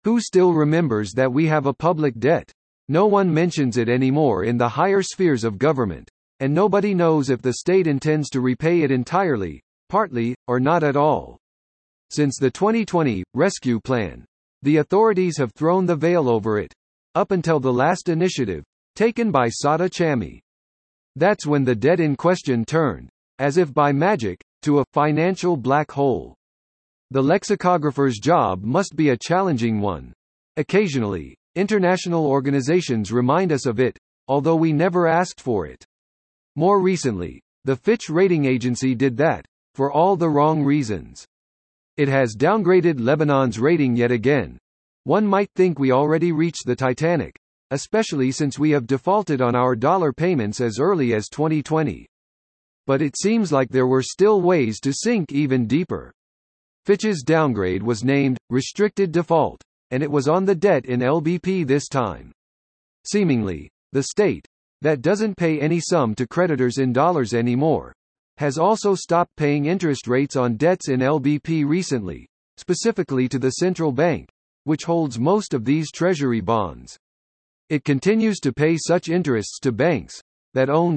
Who still remembers that we have a public debt? No one mentions it anymore in the higher spheres of government, and nobody knows if the state intends to repay it entirely, partly, or not at all. Since the 2020 rescue plan, the authorities have thrown the veil over it, up until the last initiative, taken by Sada Chammy. That's when the debt in question turned, as if by magic, to a financial black hole. The lexicographer's job must be a challenging one. Occasionally, international organizations remind us of it, although we never asked for it. More recently, the Fitch rating agency did that, for all the wrong reasons. It has downgraded Lebanon's rating yet again. One might think we already reached the Titanic, especially since we have defaulted on our dollar payments as early as 2020. But it seems like there were still ways to sink even deeper. Fitch's downgrade was named restricted default, and it was on the debt in LBP this time. Seemingly, the state, that doesn't pay any sum to creditors in dollars anymore, has also stopped paying interest rates on debts in LBP recently, specifically to the central bank, which holds most of these treasury bonds. It continues to pay such interests to banks that own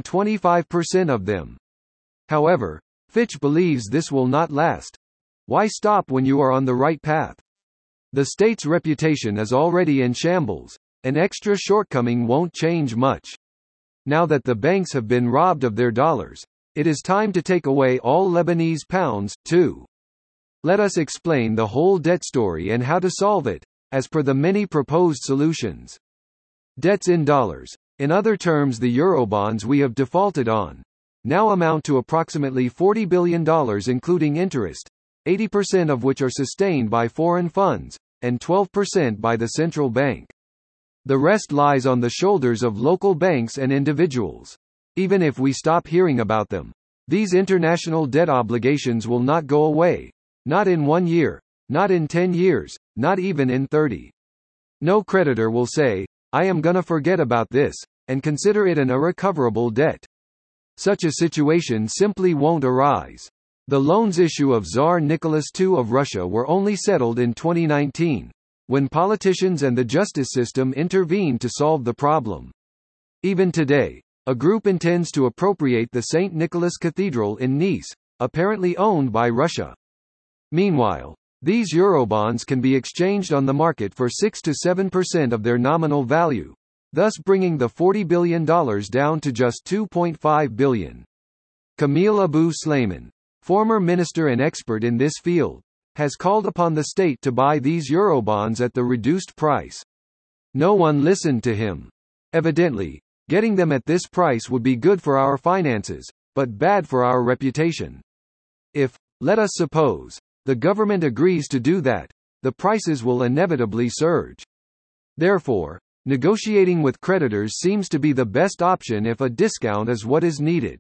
25% of them. However, Fitch believes this will not last. Why stop when you are on the right path? The state's reputation is already in shambles. An extra shortcoming won't change much. Now that the banks have been robbed of their dollars, it is time to take away all Lebanese pounds, too. Let us explain the whole debt story and how to solve it, as per the many proposed solutions. Debts in dollars, in other terms the Eurobonds we have defaulted on, now amount to approximately $40 billion including interest, 80% of which are sustained by foreign funds, and 12% by the central bank. The rest lies on the shoulders of local banks and individuals. Even if we stop hearing about them, these international debt obligations will not go away. Not in 1 year, not in 10 years, not even in 30. No creditor will say, I am gonna forget about this, and consider it an irrecoverable debt. Such a situation simply won't arise. The loans issue of Tsar Nicholas II of Russia were only settled in 2019, when politicians and the justice system intervened to solve the problem. Even today, a group intends to appropriate the St. Nicholas Cathedral in Nice, apparently owned by Russia. Meanwhile, these Eurobonds can be exchanged on the market for 6 to 7% of their nominal value, thus bringing the $40 billion down to just $2.5 billion. Camille Abu Slayman, former minister and expert in this field, has called upon the state to buy these Eurobonds at the reduced price. No one listened to him. Evidently, getting them at this price would be good for our finances, but bad for our reputation. If, let us suppose, the government agrees to do that, the prices will inevitably surge. Therefore, negotiating with creditors seems to be the best option if a discount is what is needed.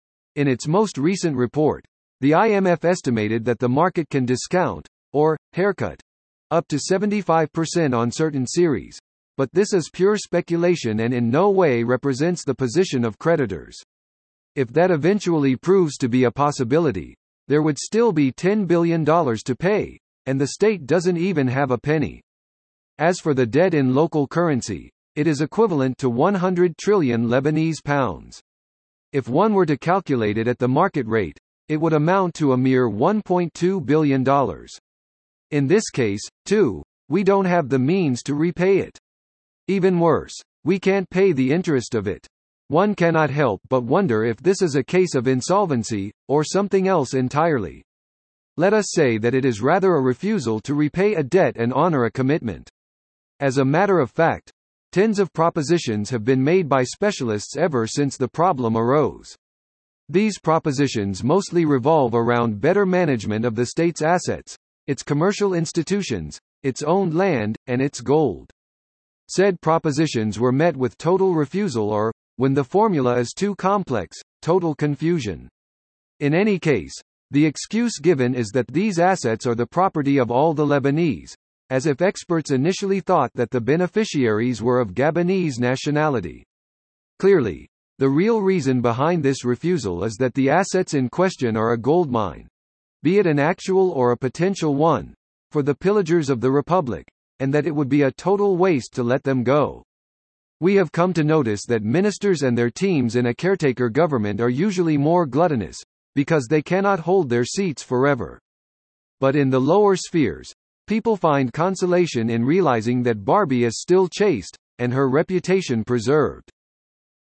In its most recent report, the IMF estimated that the market can discount, or haircut, up to 75% on certain series, but this is pure speculation and in no way represents the position of creditors. If that eventually proves to be a possibility, there would still be $10 billion to pay, and the state doesn't even have a penny. As for the debt in local currency, it is equivalent to 100 trillion Lebanese pounds. If one were to calculate it at the market rate, it would amount to a mere $1.2 billion. In this case, too, we don't have the means to repay it. Even worse, we can't pay the interest of it. One cannot help but wonder if this is a case of insolvency, or something else entirely. Let us say that it is rather a refusal to repay a debt and honor a commitment. As a matter of fact, tens of propositions have been made by specialists ever since the problem arose. These propositions mostly revolve around better management of the state's assets, its commercial institutions, its owned land, and its gold. Said propositions were met with total refusal or, when the formula is too complex, total confusion. In any case, the excuse given is that these assets are the property of all the Lebanese, as if experts initially thought that the beneficiaries were of Gabonese nationality. Clearly, the real reason behind this refusal is that the assets in question are a goldmine, be it an actual or a potential one, for the pillagers of the Republic, and that it would be a total waste to let them go. We have come to notice that ministers and their teams in a caretaker government are usually more gluttonous, because they cannot hold their seats forever. But in the lower spheres, people find consolation in realizing that Barbie is still chaste, and her reputation preserved.